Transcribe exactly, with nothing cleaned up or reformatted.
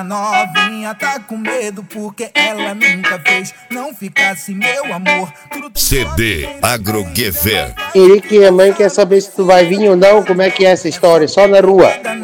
A novinha tá com medo porque ela nunca fez. Não ficasse meu amor. C D Agrogever. Henrique e a mãe quer saber se tu vai vir ou não. Como é que é essa história? Só na rua.